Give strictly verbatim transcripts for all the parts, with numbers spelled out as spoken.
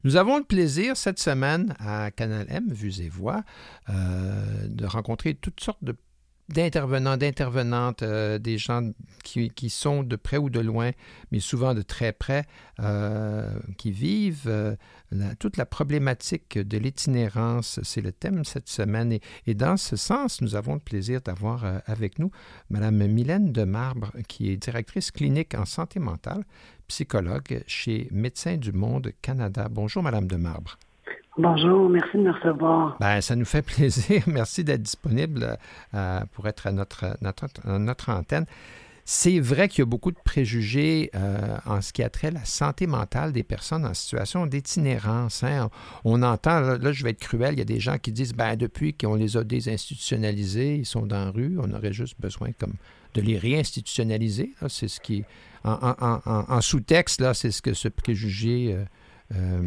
Nous avons le plaisir cette semaine à Canal M, Vues et Voix, euh, de rencontrer toutes sortes de, d'intervenants, d'intervenantes, euh, des gens qui, qui sont de près ou de loin, mais souvent de très près, euh, qui vivent euh, la, toute la problématique de l'itinérance. C'est le thème cette semaine. Et, et dans ce sens, nous avons le plaisir d'avoir euh, avec nous Mme Mylène Demarbre, qui est directrice clinique en santé mentale, psychologue chez Médecins du Monde Canada. Bonjour, Mme Demarbre. Bonjour, merci de me recevoir. Bien, ça nous fait plaisir. Merci d'être disponible euh, pour être à notre, notre, notre antenne. C'est vrai qu'il y a beaucoup de préjugés euh, en ce qui a trait à la santé mentale des personnes en situation d'itinérance. Hein. On, on entend, là, là, je vais être cruel, il y a des gens qui disent, ben depuis qu'on les a désinstitutionnalisés, ils sont dans la rue, on aurait juste besoin comme de les réinstitutionnaliser. Là, c'est ce qui, en, en, en, en sous-texte, là, c'est ce que ce préjugé euh, euh,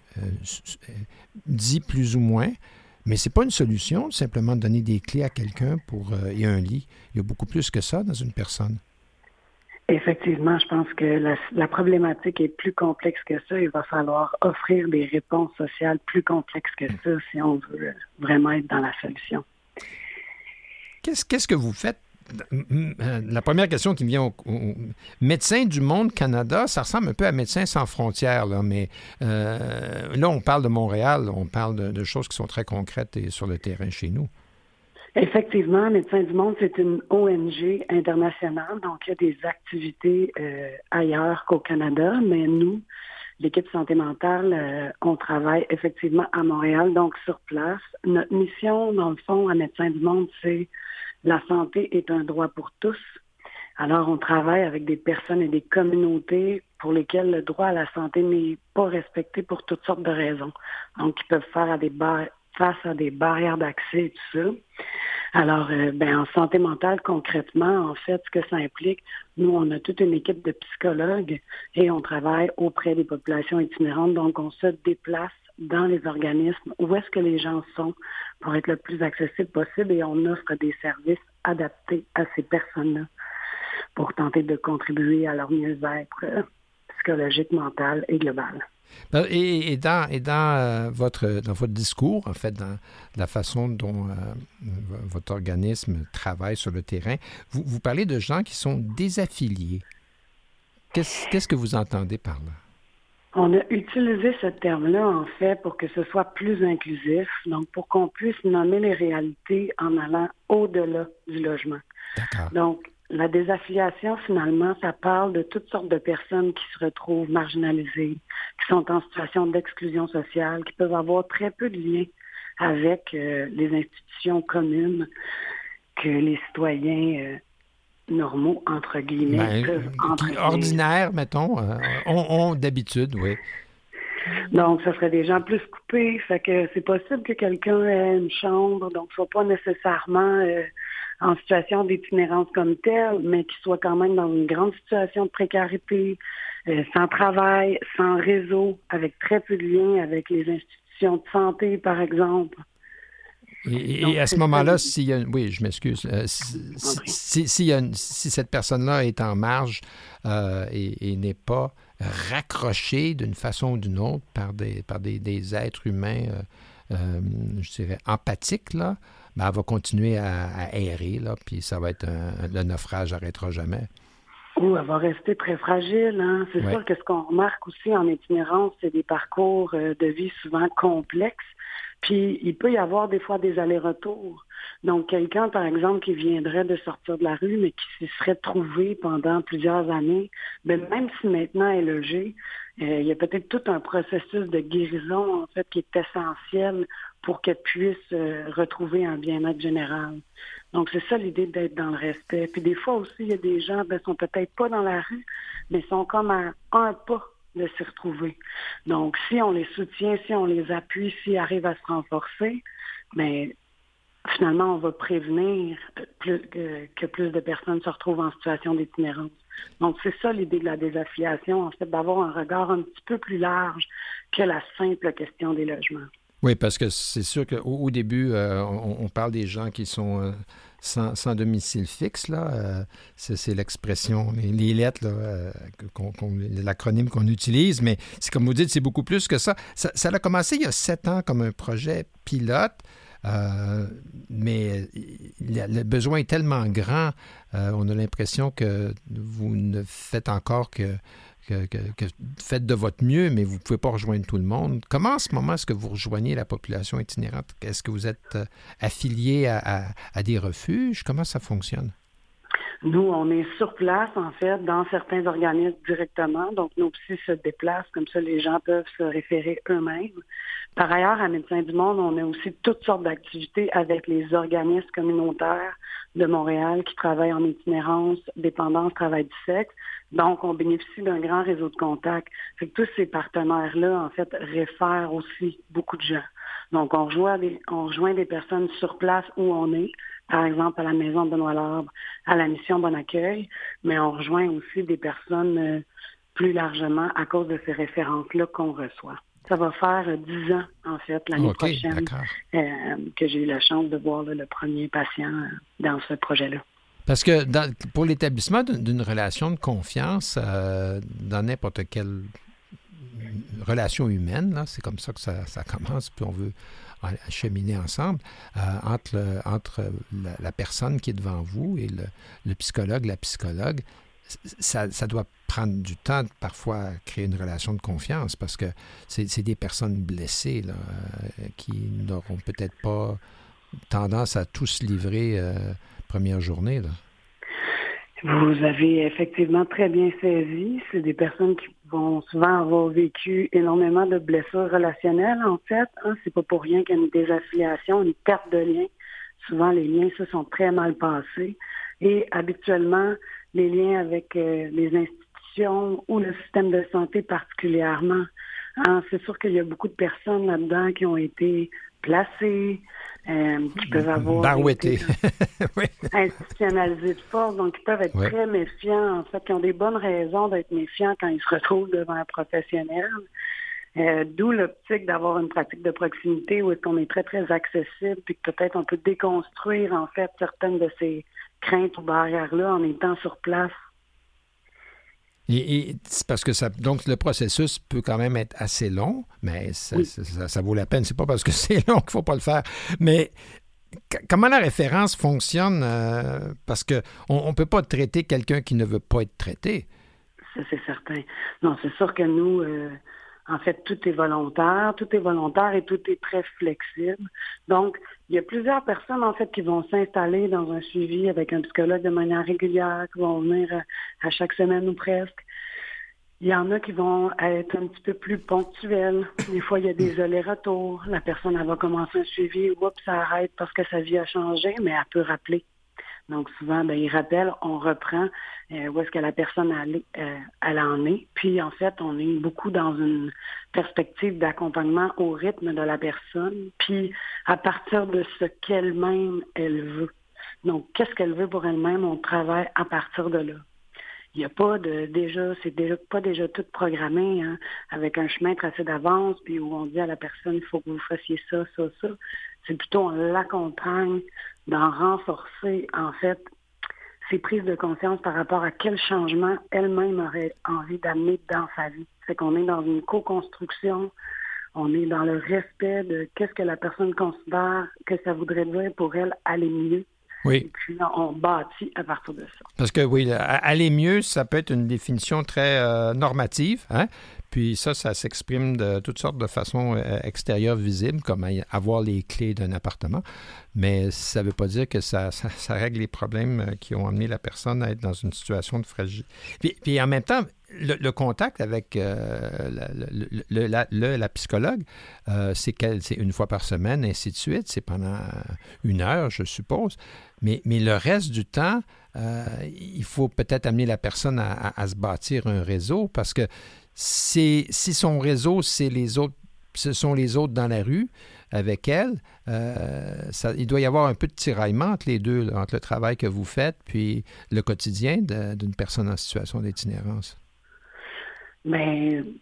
euh, dit plus ou moins. Mais ce n'est pas une solution, simplement de donner des clés à quelqu'un pour euh, et un lit. Il y a beaucoup plus que ça dans une personne. Effectivement, je pense que la, la problématique est plus complexe que ça. Il va falloir offrir des réponses sociales plus complexes que ça si on veut vraiment être dans la solution. Qu'est-ce, qu'est-ce que vous faites? La première question qui me vient au, au Médecins du Monde Canada, ça ressemble un peu à Médecins sans frontières, là, mais euh, là, on parle de Montréal, on parle de, de choses qui sont très concrètes et sur le terrain chez nous. Effectivement, Médecins du Monde, c'est une O N G internationale, donc il y a des activités euh, ailleurs qu'au Canada, mais nous, l'équipe santé mentale, euh, on travaille effectivement à Montréal, donc sur place. Notre mission, dans le fond, à Médecins du Monde, c'est la santé est un droit pour tous. Alors, on travaille avec des personnes et des communautés pour lesquelles le droit à la santé n'est pas respecté pour toutes sortes de raisons. Donc, ils peuvent faire à des bar- face à des barrières d'accès et tout ça. Alors, euh, ben, en santé mentale, concrètement, en fait, ce que ça implique, nous, on a toute une équipe de psychologues et on travaille auprès des populations itinérantes. Donc, on se déplace dans les organismes où est-ce que les gens sont pour être le plus accessible possible et on offre des services adaptés à ces personnes-là pour tenter de contribuer à leur mieux-être psychologique, mental et global. Et, et dans, et dans, euh, votre, dans votre discours, en fait, dans la façon dont euh, votre organisme travaille sur le terrain, vous, vous parlez de gens qui sont désaffiliés. Qu'est-ce, qu'est-ce que vous entendez par là? On a utilisé ce terme-là, en fait, pour que ce soit plus inclusif, donc pour qu'on puisse nommer les réalités en allant au-delà du logement. D'accord. Donc, la désaffiliation, finalement, ça parle de toutes sortes de personnes qui se retrouvent marginalisées, qui sont en situation d'exclusion sociale, qui peuvent avoir très peu de liens avec euh, les institutions communes que les citoyens euh, normaux, entre guillemets, ben, peuvent qui, ordinaires, mettons, euh, ont, ont d'habitude, oui. Donc, ce serait des gens plus coupés. Fait que c'est possible que quelqu'un ait une chambre, donc soit pas nécessairement euh, en situation d'itinérance comme telle, mais qui soit quand même dans une grande situation de précarité, euh, sans travail, sans réseau, avec très peu de liens avec les institutions de santé, par exemple. Et, Donc, et à ce moment-là, s'il y a, oui, je m'excuse, euh, si, si, si, y a une, si cette personne-là est en marge euh, et, et n'est pas raccrochée d'une façon ou d'une autre par des, par des, des êtres humains, euh, euh, je dirais, empathiques, là, ben, elle va continuer à, à errer, là, puis ça va être un, le naufrage n'arrêtera jamais. Ou elle va rester très fragile. Hein? C'est ouais. sûr que ce qu'on remarque aussi en itinérance, c'est des parcours de vie souvent complexes. Puis, il peut y avoir des fois des allers-retours. Donc, quelqu'un, par exemple, qui viendrait de sortir de la rue, mais qui s'y serait trouvé pendant plusieurs années, ben, même si maintenant elle est logée, euh, il y a peut-être tout un processus de guérison, en fait, qui est essentiel pour qu'elle puisse euh, retrouver un bien-être général. Donc, c'est ça l'idée d'être dans le respect. Puis, des fois aussi, il y a des gens, ben, sont peut-être pas dans la rue, mais sont comme à un pas de s'y retrouver. Donc, si on les soutient, si on les appuie, s'ils arrivent à se renforcer, bien, finalement, on va prévenir plus, que, que plus de personnes se retrouvent en situation d'itinérance. Donc, c'est ça l'idée de la désaffiliation, en fait, d'avoir un regard un petit peu plus large que la simple question des logements. Oui, parce que c'est sûr qu'au au début, euh, on, on parle des gens qui sont euh, sans, sans domicile fixe, là. Euh, c'est, c'est l'expression, les, les lettres, là, euh, qu'on, qu'on, l'acronyme qu'on utilise, mais c'est comme vous dites, c'est beaucoup plus que ça. Ça, ça a commencé il y a sept ans comme un projet pilote, euh, mais le, le besoin est tellement grand, euh, on a l'impression que vous ne faites encore que Que, que, que faites de votre mieux, mais vous ne pouvez pas rejoindre tout le monde. Comment, en ce moment, est-ce que vous rejoignez la population itinérante? Est-ce que vous êtes euh, affilié à, à, à des refuges? Comment ça fonctionne? Nous, on est sur place, en fait, dans certains organismes directement. Donc, nos psys se déplacent. Comme ça, les gens peuvent se référer eux-mêmes. Par ailleurs, à Médecins du Monde, on a aussi toutes sortes d'activités avec les organismes communautaires de Montréal qui travaillent en itinérance, dépendance, travail du sexe. Donc, on bénéficie d'un grand réseau de contacts. Fait que tous ces partenaires-là, en fait, réfèrent aussi beaucoup de gens. Donc, on rejoint des, on rejoint des personnes sur place où on est, par exemple à la Maison de Benoît-Labre, à la Mission Bon Accueil, mais on rejoint aussi des personnes euh, plus largement à cause de ces références-là qu'on reçoit. Ça va faire dix ans, en fait, l'année okay, prochaine, euh, que j'ai eu la chance de voir là, le premier patient euh, dans ce projet-là. Parce que dans, pour l'établissement d'une, d'une relation de confiance, euh, dans n'importe quelle relation humaine, là, c'est comme ça que ça, ça commence, puis on veut cheminer ensemble, euh, entre, le, entre la, la personne qui est devant vous et le, le psychologue, la psychologue, ça, ça doit prendre du temps, parfois, à créer une relation de confiance, parce que c'est, c'est des personnes blessées là, euh, qui n'auront peut-être pas tendance à tout se livrer euh, première journée, là. Vous avez effectivement très bien saisi. C'est des personnes qui vont souvent avoir vécu énormément de blessures relationnelles, en fait. Hein. C'est pas pour rien qu'il y a une désaffiliation, une perte de lien. Souvent, les liens se sont très mal passés. Et habituellement, les liens avec euh, les institutions ou le système de santé particulièrement. Hein, c'est sûr qu'il y a beaucoup de personnes là-dedans qui ont été placées, euh, qui peuvent avoir Barouetté. été oui. institutionnalisées de force, donc ils peuvent être oui. très méfiants, en fait, qui ont des bonnes raisons d'être méfiants quand ils se retrouvent devant un professionnel. Euh, d'où l'optique d'avoir une pratique de proximité où est-ce qu'on est très, très accessible, puis que peut-être on peut déconstruire, en fait, certaines de ces craintes ou barrières-là en étant sur place. Et, et c'est parce que ça, donc le processus peut quand même être assez long, mais ça, oui. ça, ça, ça vaut la peine. C'est pas parce que c'est long qu'il ne faut pas le faire. Mais c- comment la référence fonctionne? Euh, parce qu'on ne peut pas traiter quelqu'un qui ne veut pas être traité. Ça, c'est certain. Non, c'est sûr que nous, euh, en fait, tout est volontaire. Tout est volontaire et tout est très flexible. Donc, il y a plusieurs personnes, en fait, qui vont s'installer dans un suivi avec un psychologue de manière régulière, qui vont venir à, à chaque semaine ou presque. Il y en a qui vont être un petit peu plus ponctuels. Des fois, il y a des allers-retours. La personne, elle va commencer un suivi, oups, ça arrête parce que sa vie a changé, mais elle peut rappeler. Donc, souvent, ben, il rappelle, on reprend euh, où est-ce que la personne elle, euh, elle en est. Puis, en fait, on est beaucoup dans une perspective d'accompagnement au rythme de la personne, puis à partir de ce qu'elle-même, elle veut. Donc, qu'est-ce qu'elle veut pour elle-même, on travaille à partir de là. Il n'y a pas de déjà, c'est déjà pas déjà tout programmé, hein, avec un chemin tracé d'avance, puis où on dit à la personne, il faut que vous fassiez ça, ça, ça. C'est plutôt on l'accompagne d'en renforcer, en fait, ses prises de conscience par rapport à quel changement elle-même aurait envie d'amener dans sa vie. C'est qu'on est dans une co-construction, on est dans le respect de qu'est-ce que la personne considère que ça voudrait dire pour elle aller mieux. Oui. Et puis, on bâtit à partir de ça. Parce que, oui, aller mieux, ça peut être une définition très euh, normative, hein? Puis ça, ça s'exprime de toutes sortes de façons euh, extérieures visibles, comme avoir les clés d'un appartement. Mais ça ne veut pas dire que ça, ça, ça règle les problèmes qui ont amené la personne à être dans une situation de fragilité. Puis, puis en même temps, le, le contact avec euh, la, le, le, la, le, la psychologue, euh, c'est, qu'elle, c'est une fois par semaine, ainsi de suite. C'est pendant une heure, je suppose. Mais, mais le reste du temps, euh, il faut peut-être amener la personne à, à, à se bâtir un réseau parce que c'est, si son réseau, c'est les autres, ce sont les autres dans la rue avec elle, euh, ça, il doit y avoir un peu de tiraillement entre les deux, là, entre le travail que vous faites puis le quotidien de, d'une personne en situation d'itinérance. Mais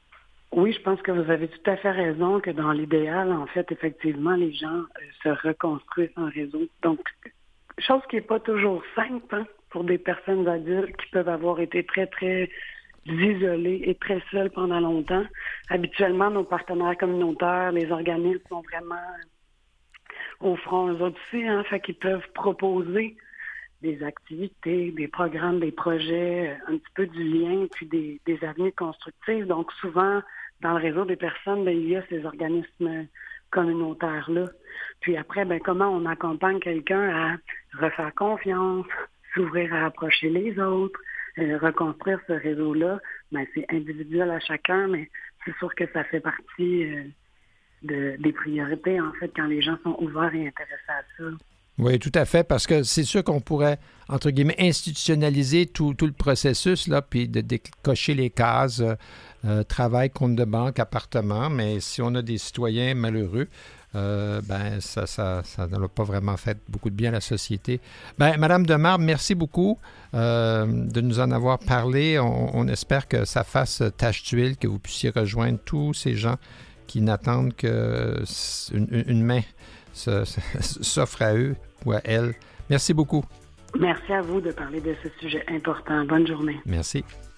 Oui, je pense que vous avez tout à fait raison que dans l'idéal, en fait, effectivement, les gens euh, se reconstruisent en réseau. Donc, chose qui n'est pas toujours simple hein, pour des personnes adultes qui peuvent avoir été très, très isolées et très seules pendant longtemps. Habituellement, nos partenaires communautaires, les organismes sont vraiment au front, eux autres aussi, hein, fait qu'ils peuvent proposer des activités, des programmes, des projets, un petit peu du lien, puis des, des avenues constructives. Donc, souvent, dans le réseau des personnes, bien, il y a ces organismes communautaires-là. Puis après, ben, comment on accompagne quelqu'un à refaire confiance, s'ouvrir à approcher les autres, euh, reconstruire ce réseau-là, ben, c'est individuel à chacun, mais c'est sûr que ça fait partie euh, de, des priorités, en fait, quand les gens sont ouverts et intéressés à ça. Oui, tout à fait, parce que c'est sûr qu'on pourrait, entre guillemets, institutionnaliser tout, tout le processus, là, puis de décocher les cases, euh, travail, compte de banque, appartement, mais si on a des citoyens malheureux, euh, ben ça ça, ça n'a pas vraiment fait beaucoup de bien à la société. Ben, Madame Demarbre, merci beaucoup euh, de nous en avoir parlé. On, on espère que ça fasse tache d'huile, que vous puissiez rejoindre tous ces gens qui n'attendent qu'une une main s'offre à eux ou à elles. Merci beaucoup. Merci à vous de parler de ce sujet important. Bonne journée. Merci.